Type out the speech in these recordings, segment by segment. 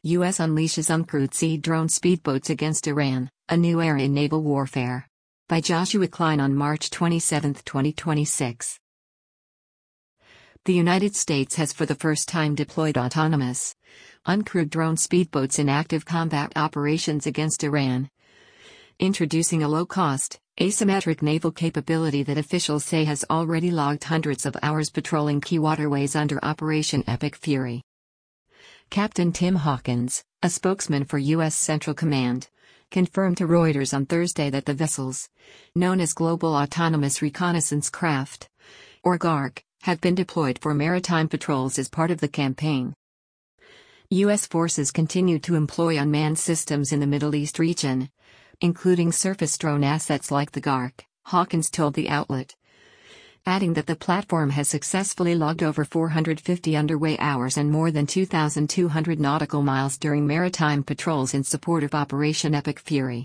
U.S. unleashes uncrewed sea drone speedboats against Iran, a new era in naval warfare. By Joshua Klein on March 27, 2026. The United States has for the first time deployed autonomous, uncrewed drone speedboats in active combat operations against Iran, introducing a low-cost, asymmetric naval capability that officials say has already logged hundreds of hours patrolling key waterways under Operation Epic Fury. Captain Tim Hawkins, a spokesman for U.S. Central Command, confirmed to Reuters on Thursday that the vessels, known as Global Autonomous Reconnaissance Craft, or GARC, have been deployed for maritime patrols as part of the campaign. U.S. forces continue to employ unmanned systems in the Middle East region, including surface drone assets like the GARC, Hawkins told the outlet, adding that the platform has successfully logged over 450 underway hours and more than 2,200 nautical miles during maritime patrols in support of Operation Epic Fury.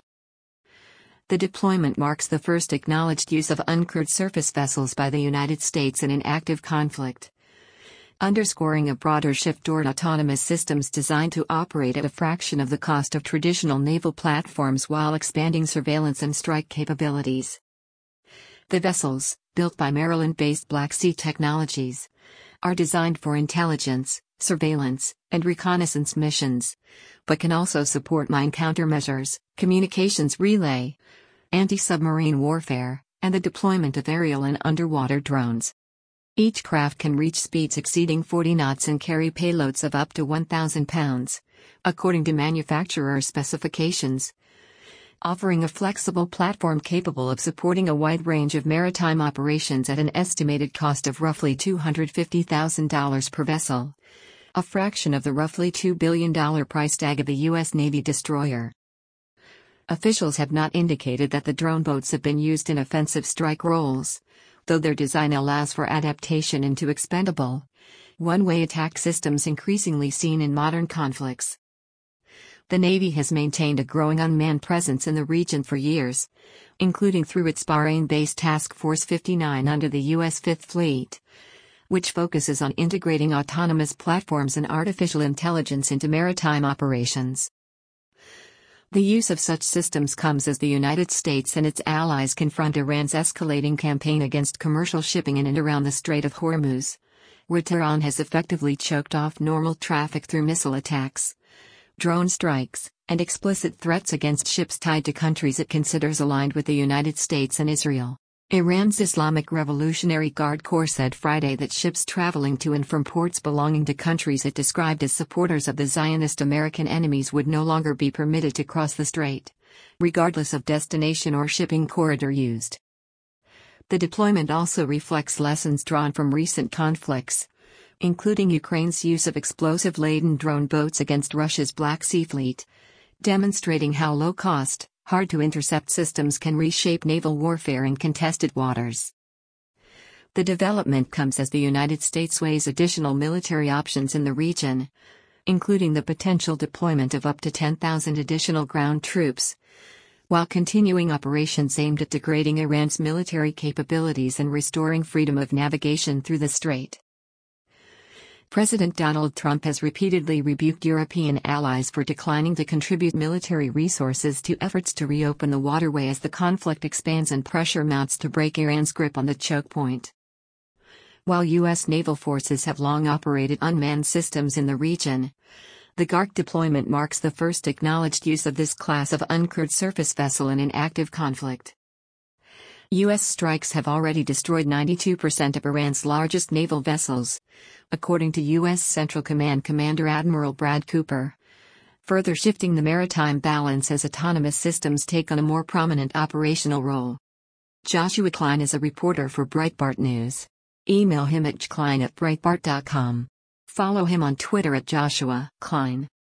The deployment marks the first acknowledged use of uncrewed surface vessels by the United States in an active conflict, underscoring a broader shift toward autonomous systems designed to operate at a fraction of the cost of traditional naval platforms while expanding surveillance and strike capabilities. The vessels, built by Maryland-based Black Sea Technologies, are designed for intelligence, surveillance, and reconnaissance missions, but can also support mine countermeasures, communications relay, anti-submarine warfare, and the deployment of aerial and underwater drones. Each craft can reach speeds exceeding 40 knots and carry payloads of up to 1,000 pounds, according to manufacturer specifications, offering a flexible platform capable of supporting a wide range of maritime operations at an estimated cost of roughly $250,000 per vessel, a fraction of the roughly $2 billion price tag of a U.S. Navy destroyer. Officials have not indicated that the drone boats have been used in offensive strike roles, though their design allows for adaptation into expendable, one-way attack systems increasingly seen in modern conflicts. The Navy has maintained a growing unmanned presence in the region for years, including through its Bahrain-based Task Force 59 under the U.S. Fifth Fleet, which focuses on integrating autonomous platforms and artificial intelligence into maritime operations. The use of such systems comes as the United States and its allies confront Iran's escalating campaign against commercial shipping in and around the Strait of Hormuz, where Tehran has effectively choked off normal traffic through missile attacks, drone strikes, and explicit threats against ships tied to countries it considers aligned with the United States and Israel. Iran's Islamic Revolutionary Guard Corps said Friday that ships traveling to and from ports belonging to countries it described as supporters of the Zionist American enemies would no longer be permitted to cross the strait, regardless of destination or shipping corridor used. The deployment also reflects lessons drawn from recent conflicts, including Ukraine's use of explosive-laden drone boats against Russia's Black Sea Fleet, demonstrating how low-cost, hard-to-intercept systems can reshape naval warfare in contested waters. The development comes as the United States weighs additional military options in the region, including the potential deployment of up to 10,000 additional ground troops, while continuing operations aimed at degrading Iran's military capabilities and restoring freedom of navigation through the strait. President Donald Trump has repeatedly rebuked European allies for declining to contribute military resources to efforts to reopen the waterway as the conflict expands and pressure mounts to break Iran's grip on the choke point. While U.S. naval forces have long operated unmanned systems in the region, the GARC deployment marks the first acknowledged use of this class of uncrewed surface vessel in an active conflict. U.S. strikes have already destroyed 92% of Iran's largest naval vessels, according to U.S. Central Command Commander Admiral Brad Cooper, further shifting the maritime balance as autonomous systems take on a more prominent operational role. Joshua Klein is a reporter for Breitbart News. Email him at jklein@breitbart.com. Follow him on Twitter at Joshua Klein.